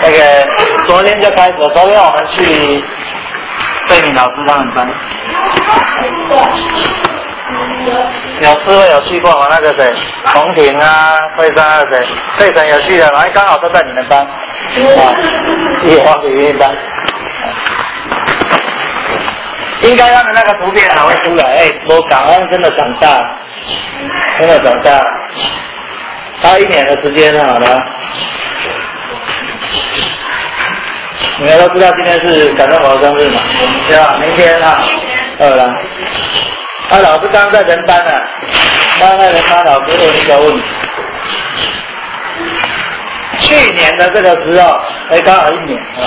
那个昨天就开始，昨天我们去慧敏老师他们班，有师傅有去过吗？那个谁，洪婷啊，慧珊那个谁，慧珊有去的，然后刚好都在你们班，啊，也往里面班。应该他们那个图片还会出来，我港湾真的长大了，真的长大了，他1年的时间好了。你们都知道今天是感动我的生日嘛，对吧？明天2了。老师刚刚在人班呢，刚在人班，老师问一个问题。去年的这个时候，刚好1年啊。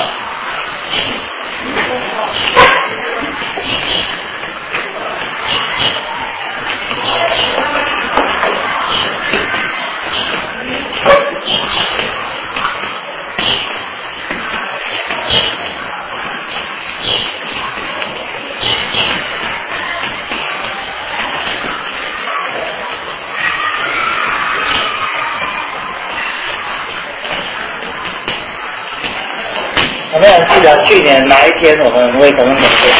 有没有人记得去年哪一天我们会感恩感谢？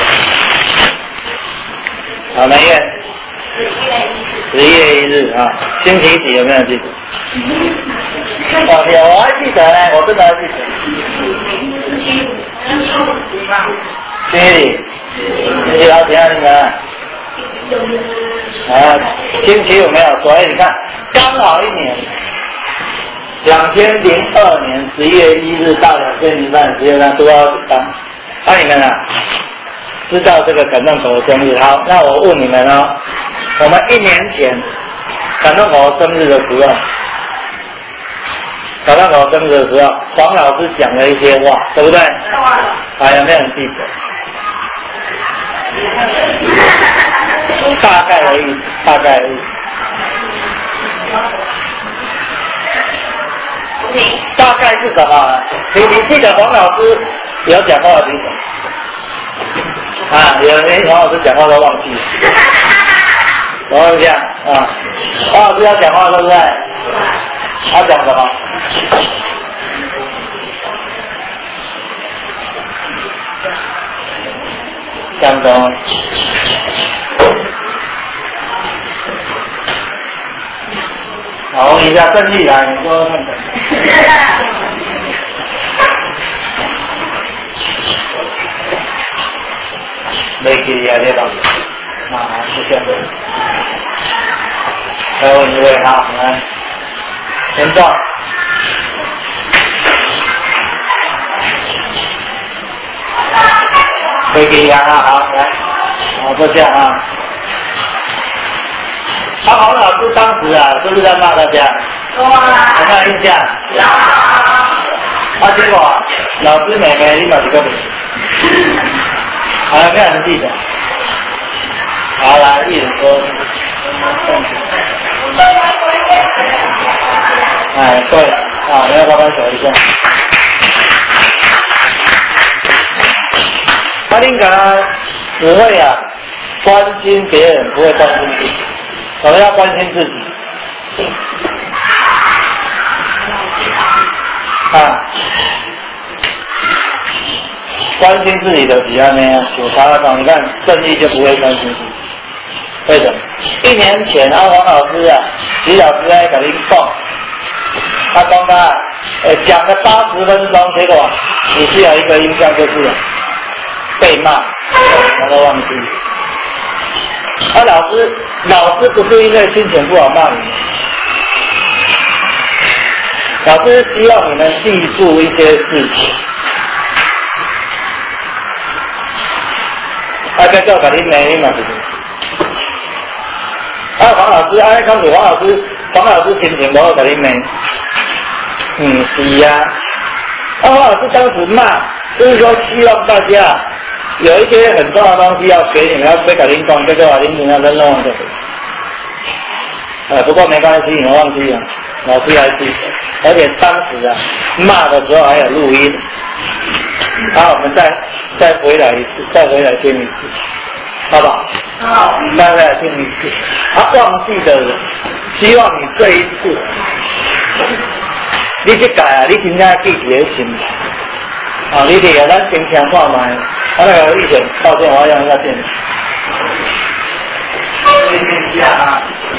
好，哪一月？10月1日啊，星期几？有没有记得？我还记得呢，我真的还记得。星期几？星期几啊？你们？星期5没有说，你看，刚好1年。2002年11月1日到2003年10月3都要当。你们知道这个感动狗的生日？好，那我问你们哦，我们1年前感动狗生日的时候，感动狗生日的时候，黄老师讲了一些话，对不对？有没有人记得？大概的意思，大概的意思。大概是什么？你记得黄老师有讲话的地方？有人黄老师讲话都忘记了。我问一下黄老师要讲话对不对？他讲什么？讲什么？好，问一下郑丽来，你说看看。没记呀，这个是这样的。再问一位来，先照。没记呀，好，来，就这样黄老师当时是不是在骂大家？有没有印象？有。结果老师妹妹你把这个没。有没有人记得？好，来，一人说。对，你要帮忙手一下。他应该只会关心别人，不会关心自己。我们要关心自己。关心自己的比较呢，有查得到。你看正义就不会关心自己，为什么？1年前黄老师李老师在跟你讲，他讲讲了80分钟，结果你只有一个印象就是被骂，我都忘记。老师不是因为心情不好骂你，老师希望你们记住一些事情。再叫给你妹嘛，黄老师，刚才黄老师心情不好给你妹，是黄老师当时骂，就是说希望大家有一些很重要的东西要给你们，要给你讲，结果你们要扔弄的。不过没关系，你们忘记了，老师还记得，而且当时骂的时候还有录音。我们再回来一次，再回来听一次，好不好？好，再回来听一次。忘记的人，希望你这一次你这届啊，你真正记伫咧心内。啊，你哋啊，咱先听看卖，啊那个以前到电话用那电。啊。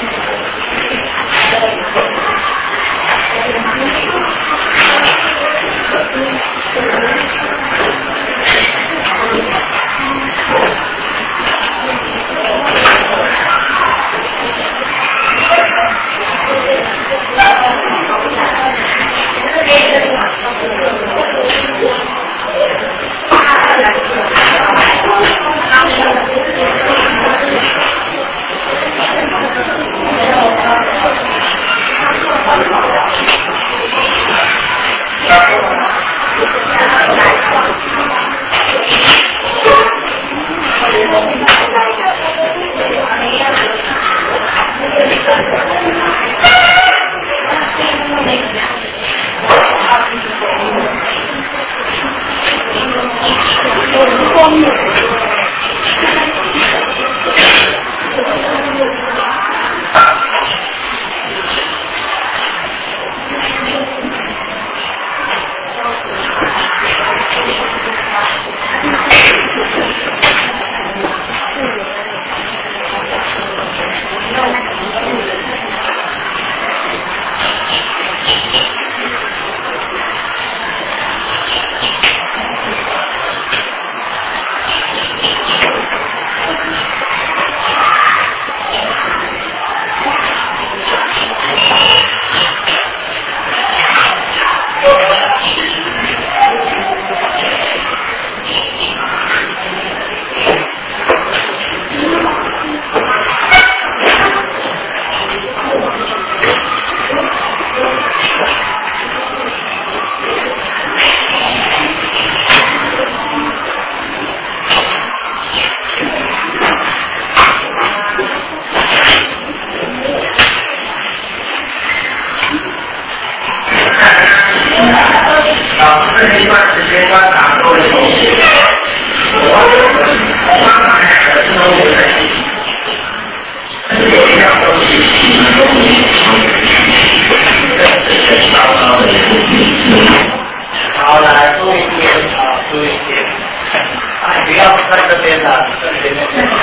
好，来注意点啊，注意点，不要在这边了，这边。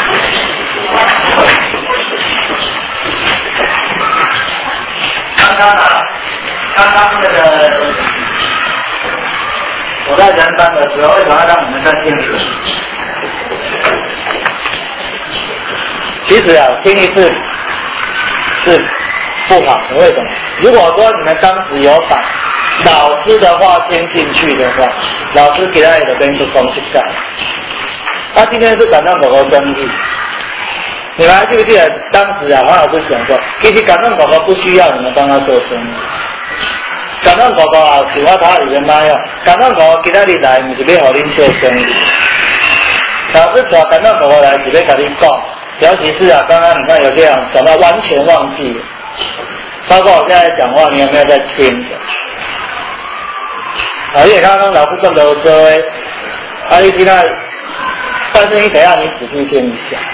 刚刚那个我在人班的时候，为什么要让你们在听书？其实啊，听一次是不好的，为什么？如果说你们当时有把老师的话听进去的话，老师给他的跟是公式干。他今天是感动宝宝生日，你们还记不记得当时啊，黄老师讲说，其实感动宝宝不需要你们帮他做生日。感动宝宝啊，像我他里面那样，感动宝宝今天来不是要和您做生日，老师找感动宝宝来是要跟你讲，尤其是啊，刚刚你看有这样讲到完全忘记了，包括我现在讲话，你有没有在听？而且刚刚老师更多说，啊，你今天，但是你等一下你仔细听一下，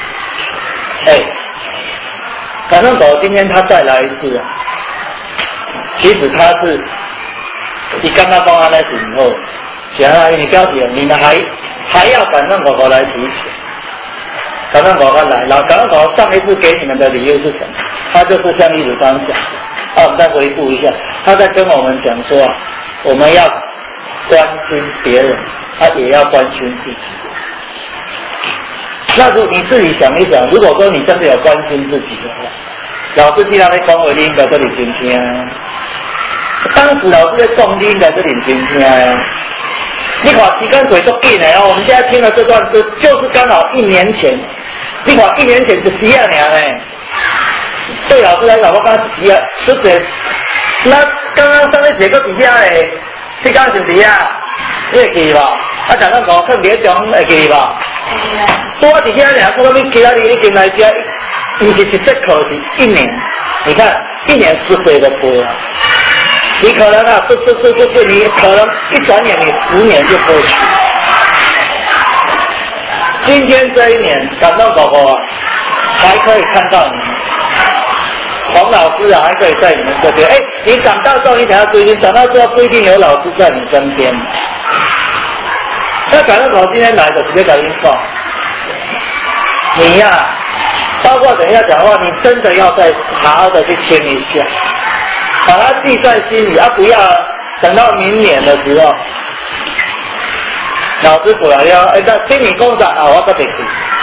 感动宝宝今天他再来一次啊，其实他是。你刚刚帮他那时候，想要你不要紧，你们还要感动宝宝来提醒，感动宝宝来，感动宝宝上一次给你们的理由是什么？他就是像一如刚讲的，我们再回顾一下，他在跟我们讲说，我们要关心别人，他也要关心自己。那如你自己想一想，如果说你真的有关心自己的话，老师既然在讲话，你应该这里听听。当时老师在讲，你应该是认真听啊！你看时间过足紧的哦，我们现在听的这段歌就是刚好1年前。你看1年前是10年呢。对老师来讲，我刚10啊，10岁。那刚刚上一节课底下嘞，你刚是底下，你会记吧？啊，刚刚讲特别讲会记吧？多底下俩，我你其他你进来这，你是一节课是1年，你看1年10岁的过了。你可能啊，是你可能一转眼你10年就过去。今天这1年，感动宝宝啊，还可以看到你们。 黄老师啊还可以在你们这边。你长大之后你才要规定，长大之后不一定有老师在你身边。那感动口今天来的直接感应放，你呀，包括等一下讲话，你真的要再好好的去听一下，把它记在心里，不要等到明年的时候，老师过来那听你讲啥我不得去。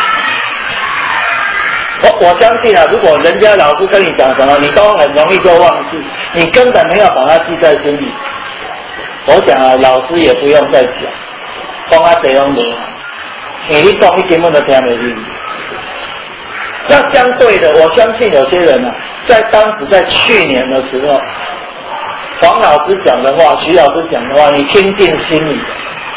我相信如果人家老师跟你讲什么，你都很容易就忘记，你根本没有把它记在心里。我想老师也不用再讲，讲这样的，你一讲你根本都听不进去。那相对的，我相信有些人在当时在去年的时候，黄老师讲的话，徐老师讲的话，你听进心里，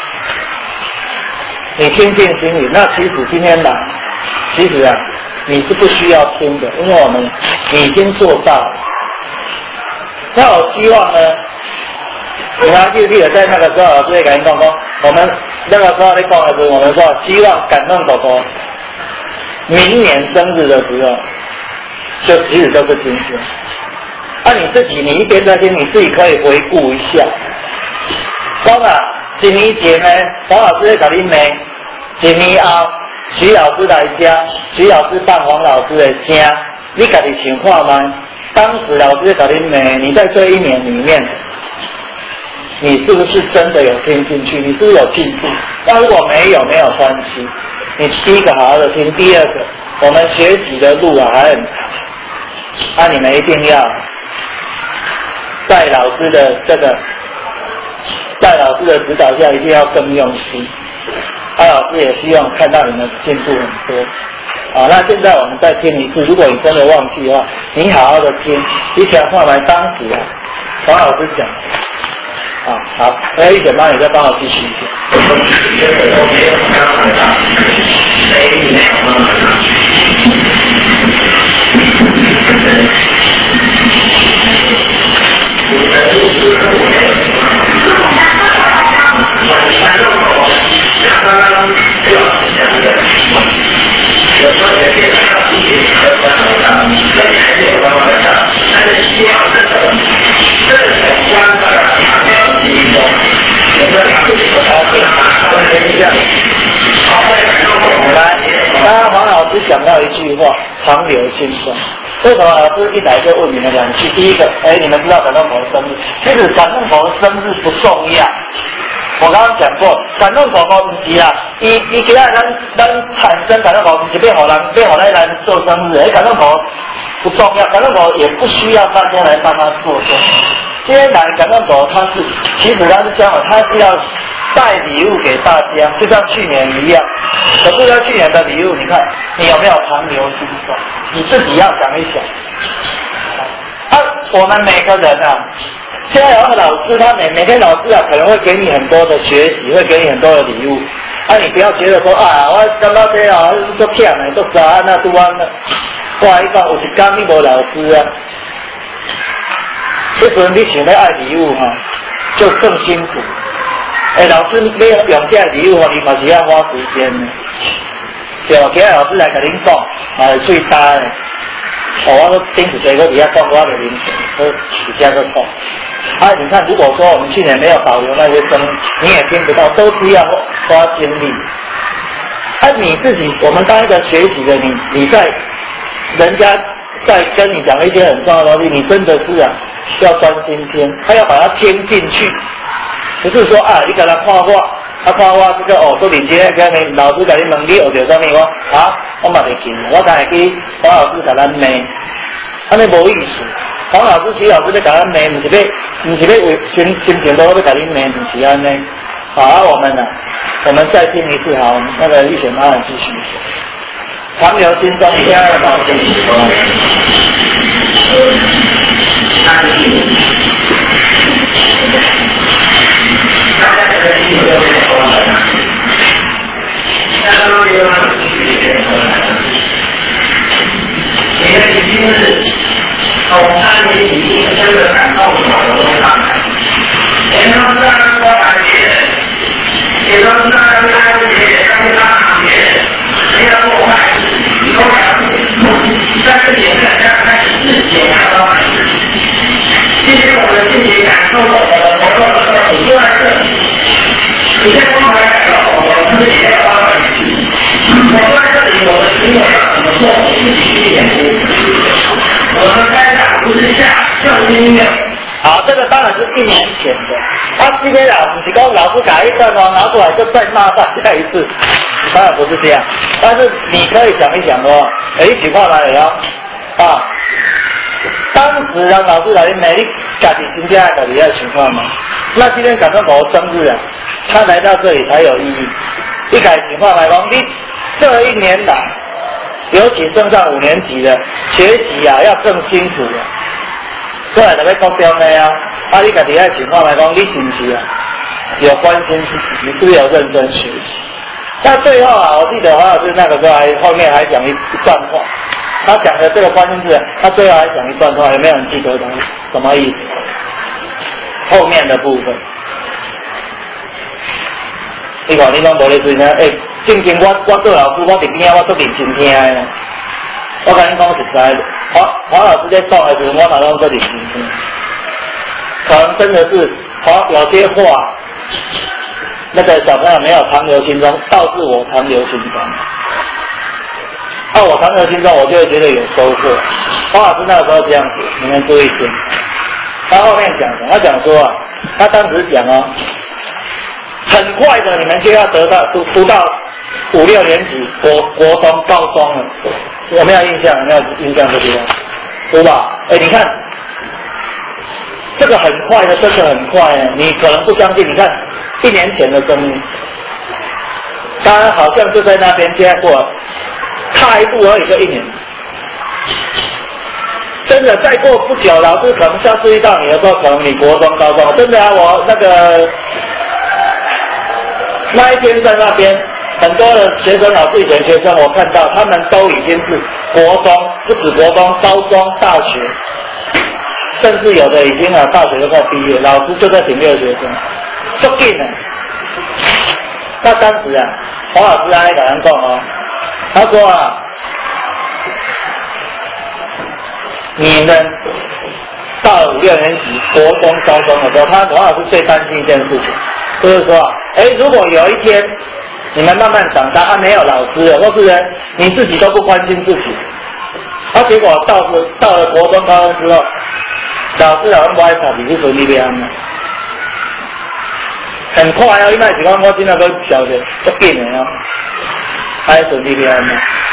那其实今天来，其实你是不需要听的，因为你已经做到了。那我希望呢，你还记不记得在那个时候，老师也跟你讲过，我们那个时候在讲的时候，我们说希望感动狗狗明年生日的时候，就其实就是今天。你自己，你一边在听，你自己可以回顾一下。讲一年前呢，黄老师在跟你骂，一年后徐老师来家，徐老师扮黄老师的声，你自己想看吗？当时老师在跟你骂，你在这一年里面，你是不是真的有听进去？你是不是有进步？那如果没有关系。你第一个好好的听，第二个，我们学习的路还很长，你们一定要在老师的指导下，一定要更用心。老师也希望看到你们进步很多。那现在我们再听一次，如果你真的忘记的话，你好好的听，你想看来当时黄老师讲。好，一点帮你再帮我继续一下。刚刚黄老师讲到一句话，长留心酸。为什么老师一来就问你们两句？第一个，你们知道感动佛的生日，其实感动佛的生日不重要。我刚刚讲过，感动佛不是伊其他咱产生感动佛是变好人做生日，感动佛不重要，感动佛也不需要大家来帮他做生日。今天来感动佛，其实他是这样，他是要带礼物给大家，就像去年一样。可是要去年的礼物，你看你有没有长留心酸？你自己要想一想。我们每个人现在有个老师，他每天老师可能会给你很多的学习，会给你很多的礼物。你不要觉得说我刚到这都骗了，都啥那都安了。我一讲有一天你无老师这时候你想要爱礼物就更辛苦。老师要用这礼物你嘛是要花时间的。对，今日老师来跟您讲，最大的。我都顶住这个底下讲我的零钱，都底下都讲。你看，如果说我们去年没有保留那些声，你也听不到，都是要花精力。你自己，我们当一个学习的你在人家在跟你讲一些很重要的东西，你真的是要专心听，要把它听进去，不是说你给他看画。看我这个都连接跟你老师跟你问你学到什么我嘛袂记，我刚才去黄老师给咱骂，安尼无意思。黄老师、徐老师在给咱骂，不是要为心情都要给你骂，不是安尼。我们再听一次那个一选妈继续。长留心酸，第二个保证。你的已经是从3年级真的感动我的路上来，也都是让我感觉，也都是让我感觉，让他感觉，没有破坏，有感悟，但是也在开始自检。 我怎么做，我自己去演出。我们开场不是下正音乐。 好，这个当然是1年前的。今天不是说老师改一段哦，拿出来就再骂大家一次，当然不是这样。但是你可以想一想哦，一句话来了啊。当时让老师来美丽家己真正的你要情况嘛。那今天感动狗生日啊，他来到这里才有意义。一改情况来讲，你这1年来，尤其升上5年级的学习啊，要更辛苦了。过来特别高标的啊，你家己爱情况来讲，你是不是啊？有关心自己，你是不是有认真学习？那最后啊，我记得黄老师那个时候后面还讲一段话，他讲的这个关心字，他最后还讲一段话，有没有人记得他什么意思？后面的部分，你看你拢无咧追呢？正经我做老师，我伫边我做认真听的。我跟你讲实在的，黄老师在讲的时候，我马上做认真听。可能真的是有些话，那个小朋友没有长留心中，倒是我长留心中。我长留心中，我就会觉得有收获。黄老师那个时候这样子，你们注意听。他后面讲什么？他讲说啊，他当时讲哦，很快的你们就要读到5、6年级，国中、高中了。有没有印象？有没有印象这地方？对吧？你看这个很快的，真的很快耶！你可能不相信，你看1年前的生日，当然好像就在那边接过，踏一步而已，就1年。真的，再过不久，老师可能下次遇到你的时候，可能你国中、高中，真的啊，我那一天在那边。很多的学生，老师以前学生，我看到他们都已经是国中，不止国中、高中、大学，甚至有的已经大学都快毕业，老师就在顶6学生，就紧了。那当时啊，黄老师还跟人讲哦，他说啊，你们到了5、6年级，国中、高中的时候，黄老师最担心一件事情，就是说，如果有一天你们慢慢长大，没有老师了，或是呢你自己都不关心自己，结果到了国中、高中之后，老师不爱查，你去顺利变安很快哦，因为是讲我今仔个小学足紧的哦，爱顺利变安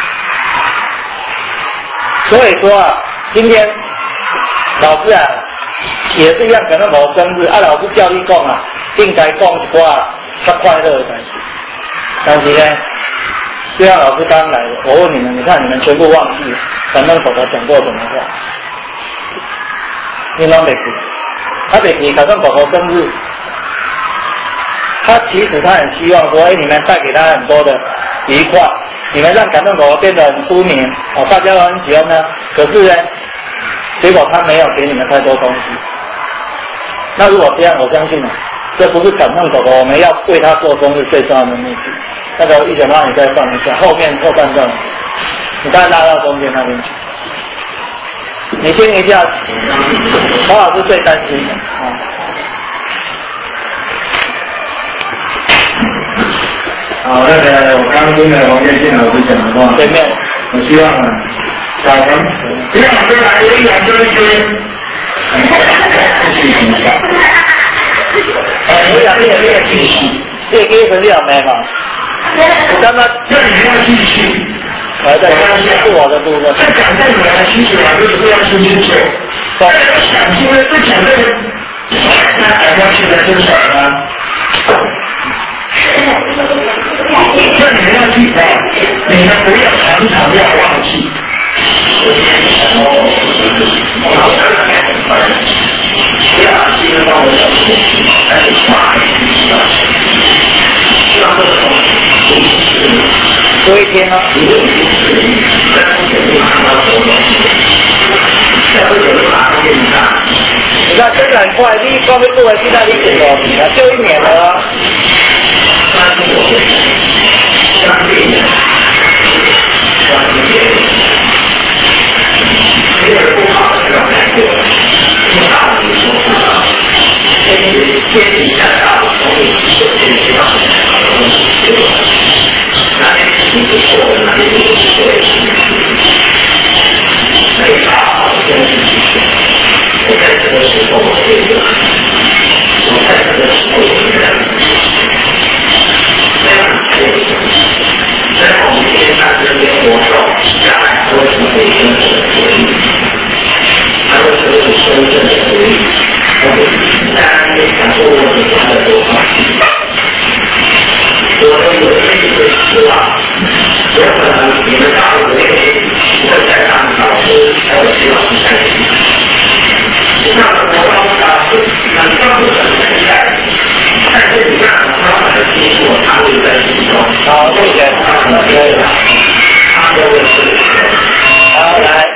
所以说啊，今天老师啊也是一样，可能我生日老师叫你讲啊，应该讲一寡较快乐的东西。但是呢，就像老师刚来的，我问你们，你看你们全部忘记了感动口头讲过什么话？你拢没记，他没记感动口头生日，其实他很希望说，你们带给他很多的愉快，你们让感动口头变得很出名，大家都很喜欢他。可是呢，结果他没有给你们太多东西。那如果这样，我相信这不是感动口头，我们要为他做生日最重要的目的。那个一想让你再放一下，后半段，你大概拉到中间那边去。你听一下，黄老师最担心的好，我刚听了王建信老师讲的话， 对面， 我希望小朋不要说来有2个人。 我想你也可以分两枚嘛。我刚刚这里要继续， 对，是我的部分。 这讲这个呢，其实就是不要说清楚。但是讲出来，这讲这个，那还要去的多少呢？这你们要记得，你们不要常常要忘记。 多一天吗？你看真的很快，你光会作为现在1点多，就1年了啊。 好，谢谢。好，来。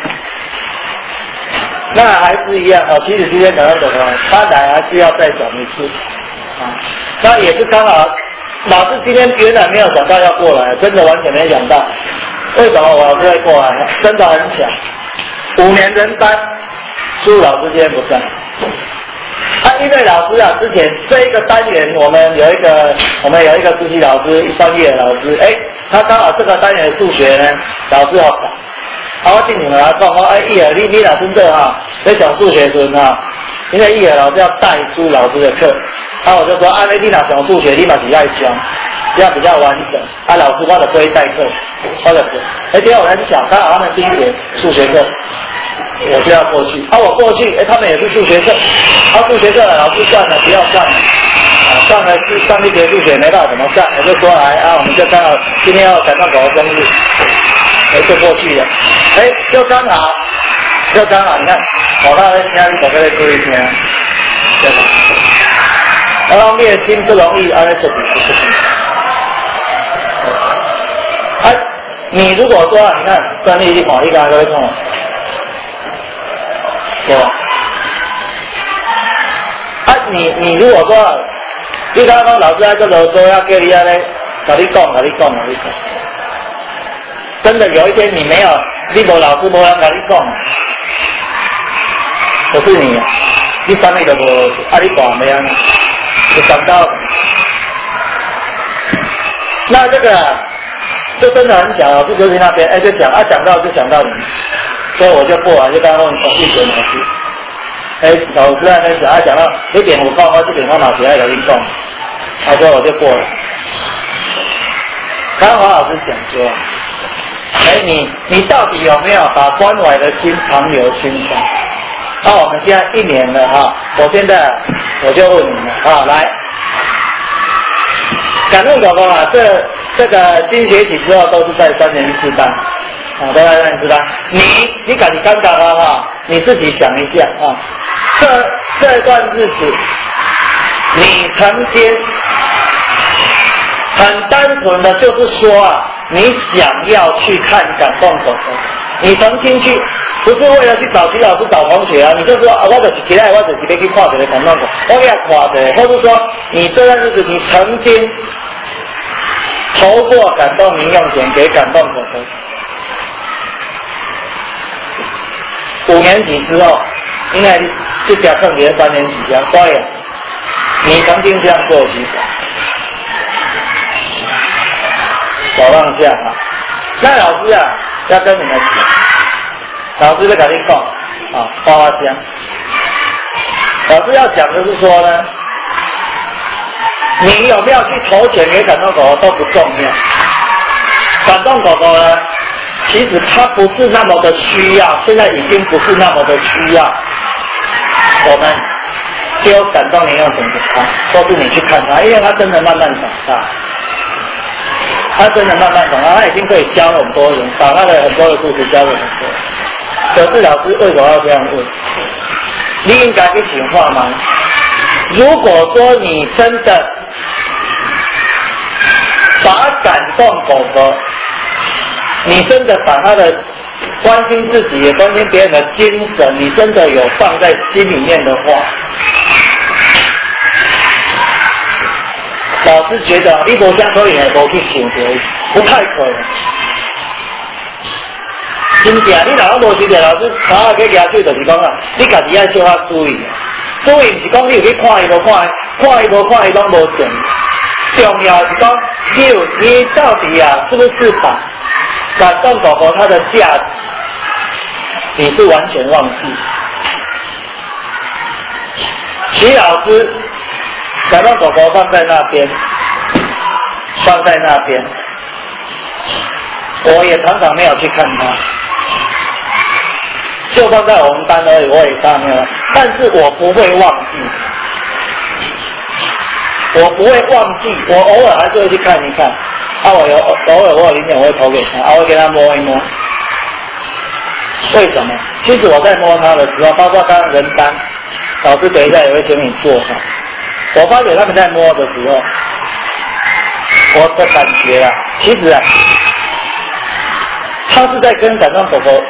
那还是一样其实今天讲到什么？他来还是要再讲一次那也是刚好，老师今天原来没有想到要过来，真的完全没想到。为什么我老师会过来？真的很巧，5年人班，苏老师今天不在。因为老师之前这一个单元我们有一个数学老师，专业的老师，他刚好这个单元的数学呢，老师好少。我进你们来讲，义儿，你若真正在上数学时因为义儿老师要带朱老师的课，我就说，你若上数学，你嘛是爱教，这样比较完整。老师我就不会代课，我就今天我很巧，刚好他们第一节数学课，我就要过去。我过去，他们也是数学课，数学课老师算了，不要算了。上一节数学没办法怎么算，我就说来我们就刚好今天要赶上狗的生日。就过去了，就刚好，你看，我到那听，我跟你注意听，对吧？然后灭亲不容易，这比不你如果说你看专利一跑一个会痛，对吧？你如果说，你刚刚老师在这头说要叫你跟你讲。真的有一天你没有，你没老师没人跟你讲，不是你什么都没，你大没啊？就想到，那这个就真的很巧，老师就在那边，就讲讲到就想到你，所以我就过来就刚问一点老师，老师在那边讲到1点5讲，这点我马上要跟你讲，所以我就过来。刚刚黄老师讲说。你到底有没有把关怀的心常留心上？我们现在1年了我现在我就问你们来，感动狗狗这个新学期之后都是在3年4班都在3年4班。你感觉尴尬了你自己想一下这段日子，你曾经很单纯的就是说你想要去看感动狗狗，你曾经去，不是为了去找徐老师找同学你就说我就是期待我就是要去看这个感动狗，我给他看一下，或者说你这段日子你曾经投过感动零用钱给感动狗狗。5年级之后，应该就加上别3年级所以你曾经这样做几次？手放下那老师要跟你们讲，老师就跟你讲花花香。老师要讲的是说呢，你有没有去投钱给感动狗狗都不重要。感动狗狗呢，其实它不是那么的需要，现在已经不是那么的需要。我们丢感动零用钱给他，都是你去看他，因为他真的慢慢长大。他真的慢慢长大，他已经可以教很多人，把他的很多的故事教给很多人。可是老师为什么要这样问？你应该去听话吗？如果说你真的把感动狗狗，你真的把他的关心自己也关心别人的精神，你真的有放在心里面的话，老师觉得你无相可以的无去想到，不太可能。真正你若无想到，老师头去举手就是讲你家己要小可注意。注意不是讲你有去看伊无看伊无看伊拢无重要，重要是讲你到底是不是把感动狗狗它的价值，你是完全忘记。徐老师感动狗狗放在那边，我也常常没有去看它，就放在我们班而已，我也常常没有，但是我不会忘记，我偶尔还是会去看一看，偶尔我有零钱我会投给他，我会给他摸一摸。为什么？其实我在摸他的时候，包括刚刚人单，老师等一下也会请你做哈。我发觉他们在摸的时候， 我的感觉啊，其实啊，他是在跟感动狗狗，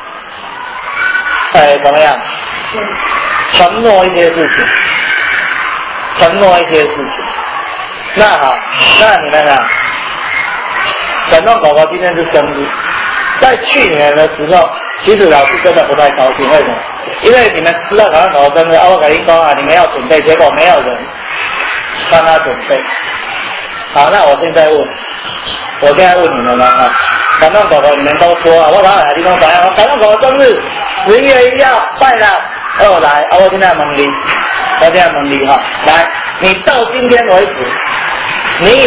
怎么样？承诺一些事情，承诺一些事情。那好，那你们啊，感动狗狗今天是生日，在去年的时候，其实老师真的不太高兴，为什么？因为你们知道感动狗狗生日，我跟你说啊，你们要准备，结果没有人帮他准备。好，那我现在问你们了啊，感动狗狗你们都说啊，我刚才你讲怎样？感动狗狗生日11月1号拜了，我来，我现在问你哈，来，你到今天为止，你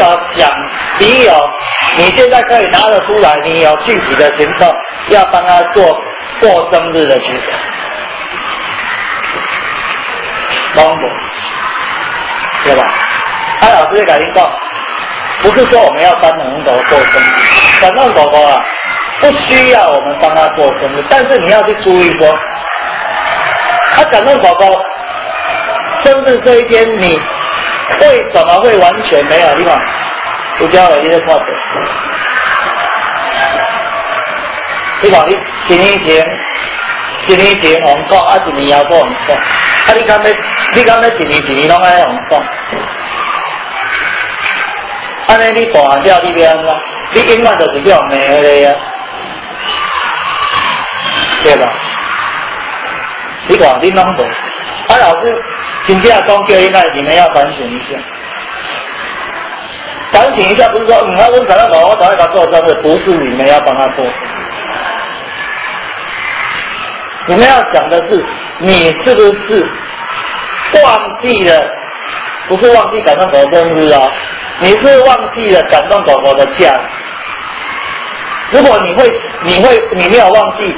现在可以拿得出来，你有具体的行动要帮他过生日的举手，拢无，对吧？老师跟你讲。不是说我们要帮感动狗狗过生日，感动狗狗啊，不需要我们帮他过生日，但是你要去注意说，感动狗狗生日这一天，你为什么会完全没有地方？有教了一些话的，你讲你一年前红讲，一年后都红讲，你敢要一年拢爱红讲？安尼你大汉了，你要安怎？你永远就是叫骂迄个啊，对吧？你看你拢无，老师真正讲叫你们要反省一下，反省一下，不是说我找到我找他做生日，不是你们要帮他做，你们要讲的是你是不是忘记了？不是忘记感动狗生日啊。你是忘记了感动狗狗的价值。如果你没有忘记，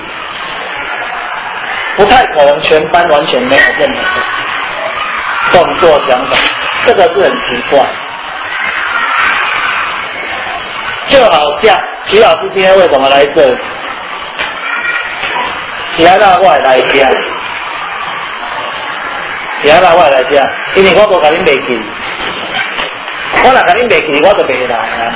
不太可能全班完全没有任何的动作想法，这个是很奇怪。就好像徐老师今天为什么来这里？来到我来家，因为我无甲恁袂记。我若甲恁袂记，我就袂来啊，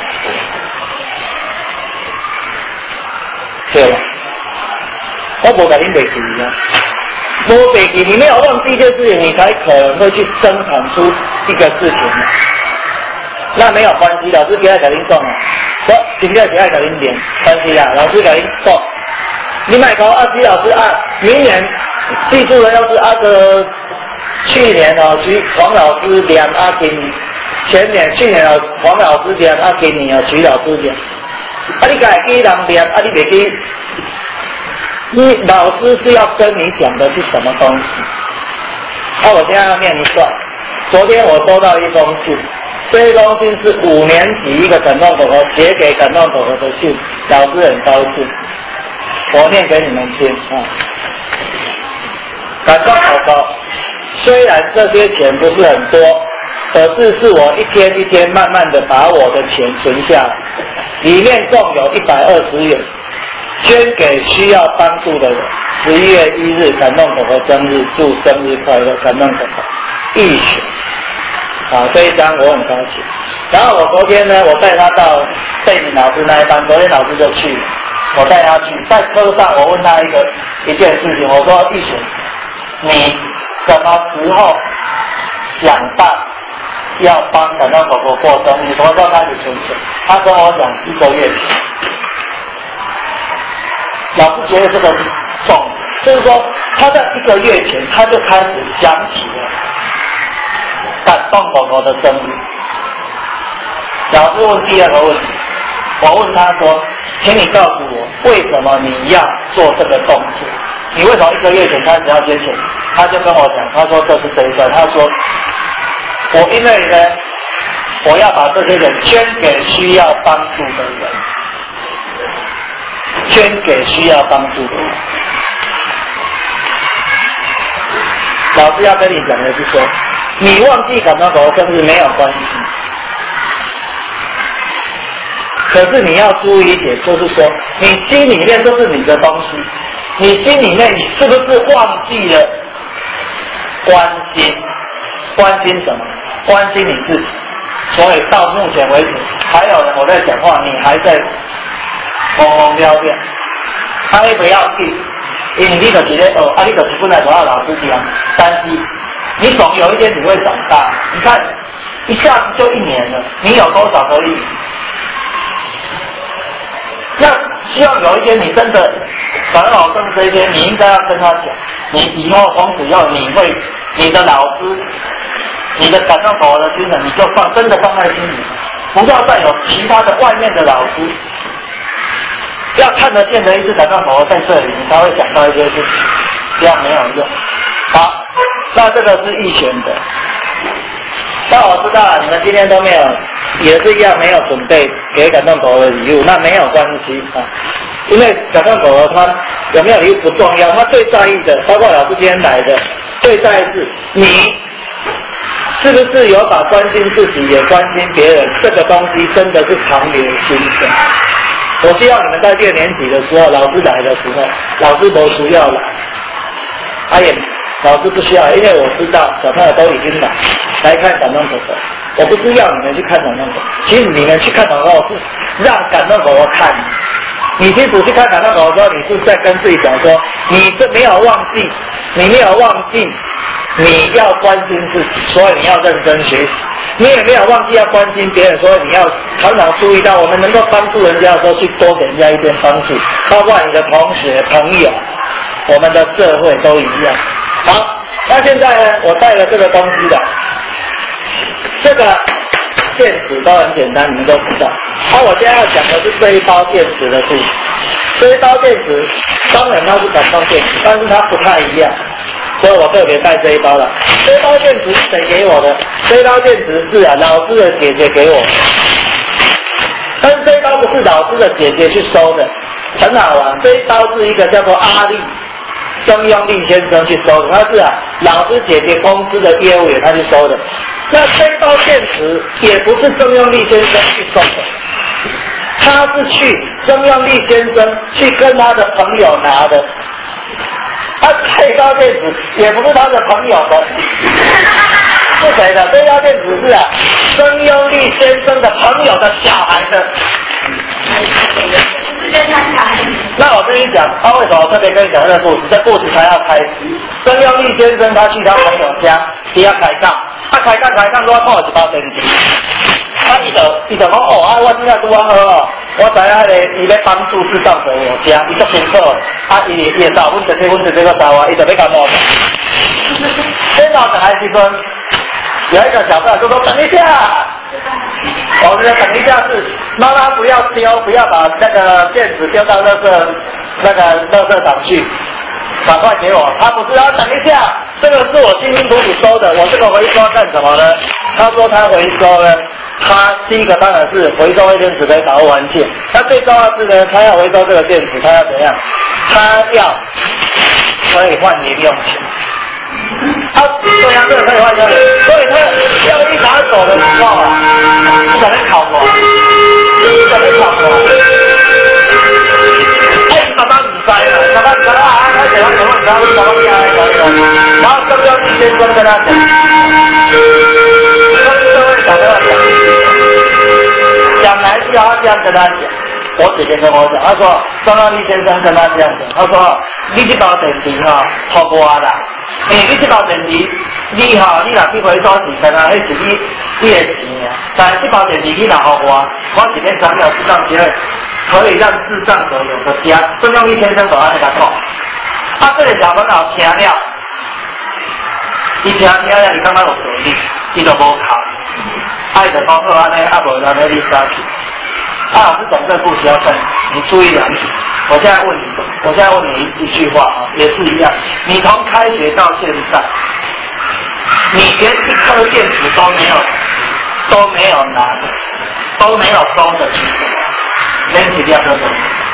对吧？我无甲恁袂记啊，无袂记，你没有忘记一件事情，你才可能会去生产出一个事情。那没有关系，老师给他甲恁讲啊，我真正是爱甲恁练，关系啦，老师甲恁讲，你莫讲徐老师明年记住了，要是去年黄老师练今去年黄老师练今年徐老师练，你敢会记人练，你袂记，你老师是要跟你讲的是什么东西？我现在要念一段。昨天我收到一封信，这一封信是5年级一个感动狗狗写给感动狗狗的信，老师很高兴，我念给你们听啊。感动狗狗，虽然这些钱不是很多，可是我一天一天慢慢的把我的钱存下来，里面共有120元，捐给需要帮助的人。11月1日感动狗狗生日，祝生日快乐，感动狗狗一选。这一张我很高兴。然后我昨天呢，我带他到贝敏老师那一班，昨天老师就去了，我带他去，在车上我问他一件事情，我说一选，你什么时候想到要帮感动狗狗过生日？什么时候开始存钱？他跟我讲1个月前。老师觉得这个是重点，就是说他在1个月前他就开始想起了感动狗狗的生日。老师问第2个问题，我问他说：“请你告诉我，为什么你要做这个动作？你为什么1个月前开始要捐钱？”他就跟我讲，他说这是这一段，他说我因为呢，我要把这些人捐给需要帮助的人，捐给需要帮助的人。老师要跟你讲的是说，你忘记感动狗狗生日没有关系，可是你要注意一点，就是说你心里面都是你的东西，你心里面你是不是忘记了关心什么？关心你自己， 所以到目前为止，还有人我在讲话，你还在疯疯飙飙，你不要紧，因为你就是在学，你就是本来就要老师讲，但是你总有一天你会长大。你看，一下子就1年了，你有多少可以？希望有一天你真的感恩老师这一天，你应该要跟他讲，你以后从此以后你的老师，你的感动佛的精神，你就真的放在心里，不要再有其他的外面的老师，要看得见的一只感动佛在这里，你才会想到一些事情，这样没有用。好，那这个是预选的。那我知道了，你们今天都没有，也是一样没有准备给感动佛的礼物，那没有关系啊，因为感动佛他有没有礼物不重要，他最在意的，包括老师今天来的，最在意是你是不是有把关心自己也关心别人，这个东西真的是长留心声。我希望你们在6年级的时候，老师来的时候，老师都需要来，老师不需要，因为我知道小朋友都已经来看感动佛，我不是要你们去看感动佛，其实你们去看感动佛是让感动佛看你其实去看感动佛的时候，你是在跟自己讲说，你是没有忘记，你没有忘记你要关心自己，所以你要认真学习，你也没有忘记要关心别人，所以你要常常注意到我们能够帮助人家的时候，去多给人家一点帮助，包括你的同学朋友，我们的社会都一样。好，那现在呢，我带了这个东西的，这个电池都很简单，你们都知道。我现在要讲的是这一包电池的事情。这一包电池，当然它是感动电池，但是它不太一样，所以我特别带这一包了。这一包电池是谁给我的？这一包电池是老师的姐姐给我的，但是这一包不是老师的姐姐去收的，很好玩。这一包是一个叫做阿力。曾用力先生去收的，他是老师姐姐公司的业务员，他去收的。那这一包电池也不是曾用力先生去收的，他是去曾用力先生去跟他的朋友拿的。这一包电池也不是他的朋友的，是谁的？这一包电池是曾用力先生的朋友的小孩的。那我跟你讲，为什么我特别跟你讲这个故事？这故事才要开始。曾用力先生他去他朋友家，他要开杠，开杠，我看一包电池。伊就讲我今仔拄好好我知影伊要帮助智障者我家，伊足辛苦，伊会找阮这个找我，伊就要甲我。先到的时阵，有一个小朋友就说：“等一下。”我们的等一下是妈妈不要丢，不要把那个电池丢到垃圾场去，赶快给我。他不是要等一下，这个是我辛辛苦苦收的，我这个回收干什么呢？他说他回收呢，他第一个当然是回收电池可以保护环境，那最重要是呢，他要回收这个电池，他要怎样？他要可以换零用钱。对呀，这个可以换零用钱，所以他要一拿走的时候你可能考过，爸爸唔知啦，爸爸唔知啦，他成日講唔知，爸爸邊係講，然後曾用力先生跟他講，跟各位小朋友講來是要他這樣跟他講。我姐姐跟我講，他說曾用力先生跟他這樣講，他說你這包電池託我啦，你這包電池你若去回收時間啊，迄是你的錢啊，但係這包電池你若給我今天想要智障協會可以讓智障者有個家，曾用力先生就安尼甲講，這個小朋友聽了，伊聽了，伊感覺有道理，伊就無哭，伊就講好安尼，無安尼你下去。老師講這個故事要看，你注意兩點。我現在問你一句話啊，也是一樣。你從開學到現在，你連一顆電池都沒有拿的，都沒有收的，連起兩個手。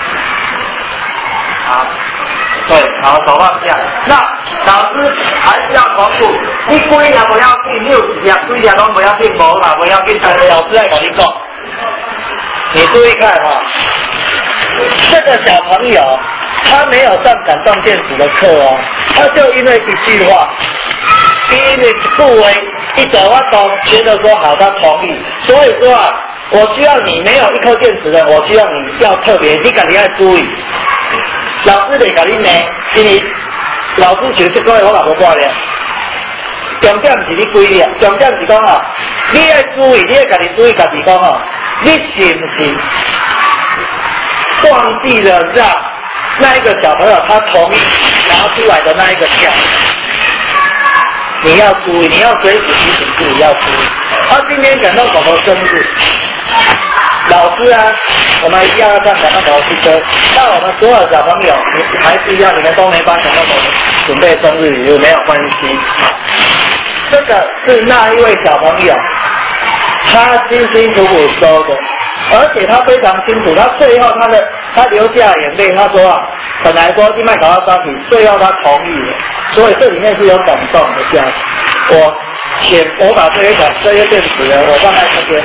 好，對，好，手放下。那老師還是要重複，你幾粒不要緊，你有一粒幾粒都不要緊，無啦不要緊，但是老師來跟你講。你注意看哈，这个小朋友他没有上感动电子的课哦，他就因为一句话，因为不为一走我都觉得说好，他同意。所以说啊，我需要你没有一颗电池的，我希望你要特别，你自己要注意。老师得给你呢，因为老师就这个我也无挂咧。重点是你规律，重点是讲啊，你要注意，你要自己注意，自己讲哦，你是不是忘记了让那一个小朋友他同意拿出来的那一个票？你要注意，你要随时提醒自己要注意。他今天感动宝宝生日，老师啊，我们一样要看感动宝宝之歌。那我们所有小朋友，你还是一样，你们都没帮感动宝宝准备生日礼物，没有关系。这个是那一位小朋友，他辛辛苦苦收的，而且他非常清楚，他最后他流下眼泪，他说啊，本来说去卖搞到商品，最后他同意了，所以这里面是有感动的价值。我把这些电子呢，我放在这边。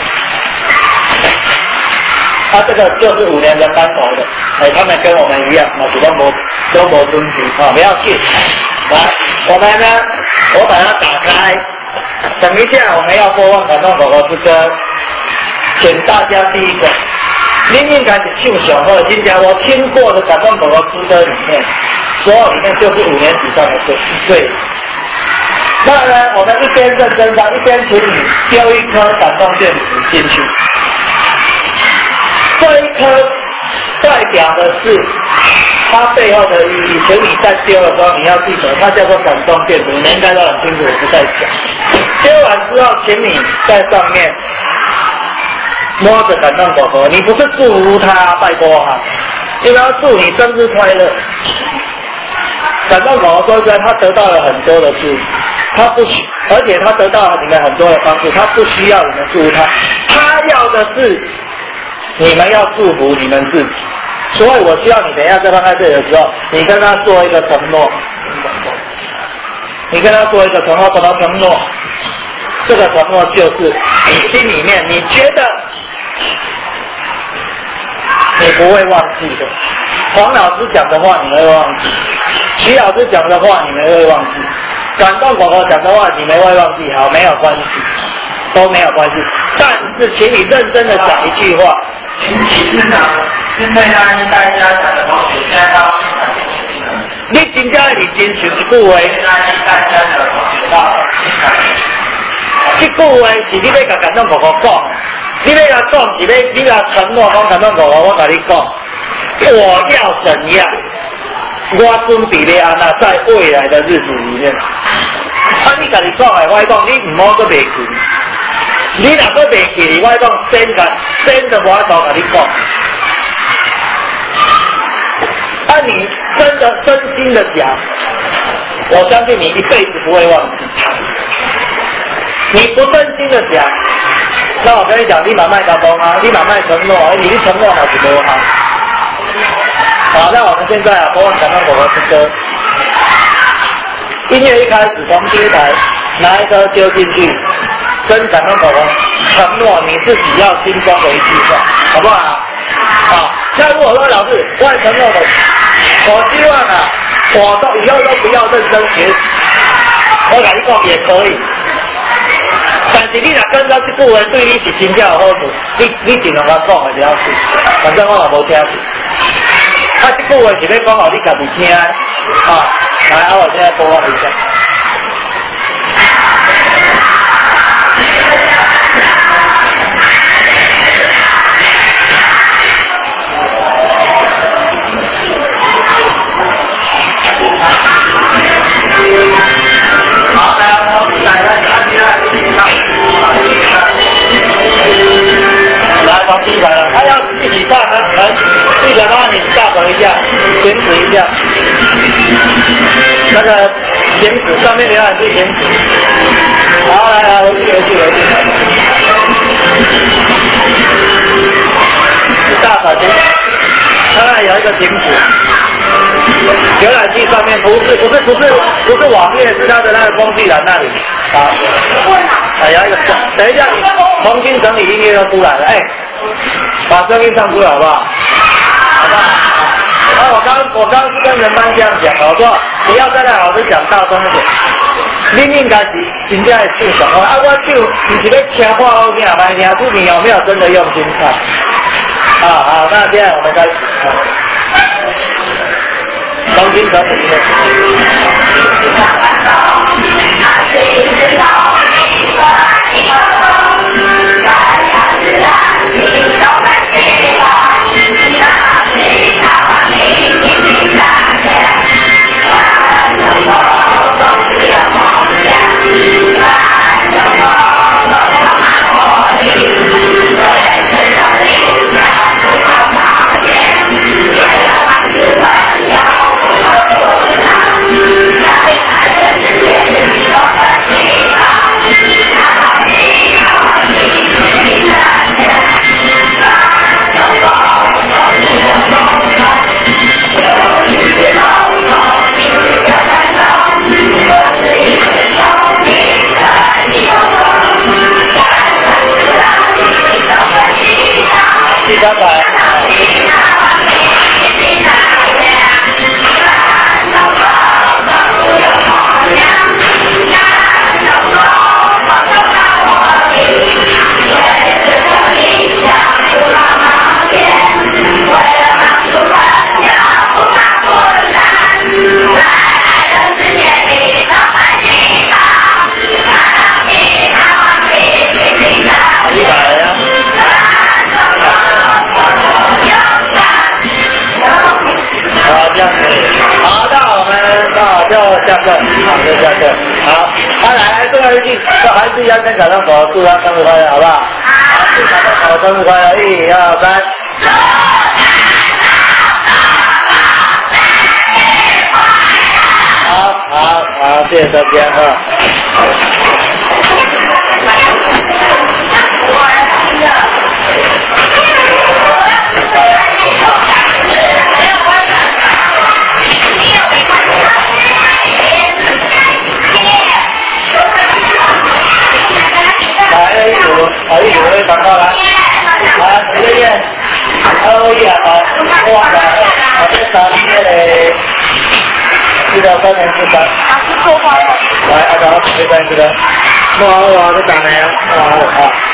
他这个就是5年人班头的，他们跟我们一样，都没遵循啊，不要紧。来，我们呢，我把它打开，等一下我们要播放感动宝宝之歌，请大家第一个，您应该是唱上好，今天我听过的感动宝宝之歌里面，所有里面就是5年以上的对。那呢，我们一边认真上，一边请你丢一颗感动电池进去。这一颗代表的是它背后的意义，请你在丢的时候你要记得，它叫做感动电池，你应该都很清楚，我不再讲。丢完之后，请你在上面摸着感动宝宝，你不是祝福他，拜托哈，因为要祝你生日快乐。感动宝宝说出来，他得到了很多的祝福，而且他得到了你们很多的帮助，他不需要你们祝福他，他要的是你们要祝福你们自己。所以我希望你等一下再放在这里的时候，你跟他说一个承诺，你跟他说一个承诺，什么承诺？这个承诺就是你心里面你觉得你不会忘记的。黄老师讲的话你会忘记，徐老师讲的话你们会忘记，感动宝宝讲的话你们会忘记，好，没有关系，都没有关系。但是请你认真的讲一句话。 其实呢，现在大家讲的东西，现在到你真正是真想一句话，这句话是你要甲感动宝宝讲，你要甲讲是你要承诺讲感动宝宝，我甲你讲，我要怎样，我准备要安那在未来的日子里面，你甲你讲的，我讲你唔好搁袂记。你若搁袂记，我讲真的我都甲你讲。你真心的讲，我相信你一辈子不会忘记。你不真心的讲，那我跟你讲，你把麦克风啊，你把麦承诺，你承诺好是多好。好，那我们现在啊，播放感动宝宝之歌。音乐一开始，从第一台拿一颗丢进去。跟感动宝宝承诺你自己要心中的一句话，好不好？好，那如果说老师我承诺的，我希望啊，我以后都不要认真学，我跟你讲也可以。但是你若跟到这句话对你是真正有好处，你尽量甲讲的就要紧，反正我也无听去。这句话是要讲互你家己听啊，来，我现在播放一下。 好的， 来，从第一排了，他要一起上，记得帮你大手一下，停止一下，那个停止上面的按是停止。好，来，回去。大手停，当然有一个停止。浏览器上面不是网页，是它的那个工具栏那里。好，有一个，等一下你重新整理音乐就出来了，把声音唱出来好不好？好不好？我刚是跟人班这样讲，我说你要再让老师讲大声一点。 恁应该是真正的手上哦，啊，我手不是咧听话后面，来听出你有没有真的用心看？好，那现在我们开始重新整理。第三排。好，那我们就下课，好，就下课。好，来，最后一句，还是要跟小张佛祝他生日快乐，好不好？好，祝小张佛生日快乐，1、2、3。好，谢谢大家。一组的赶快来，来，这边，2、1啊，哇，这3个这个3年之3。来，阿达，这边这个，哇，这3年，哇，好。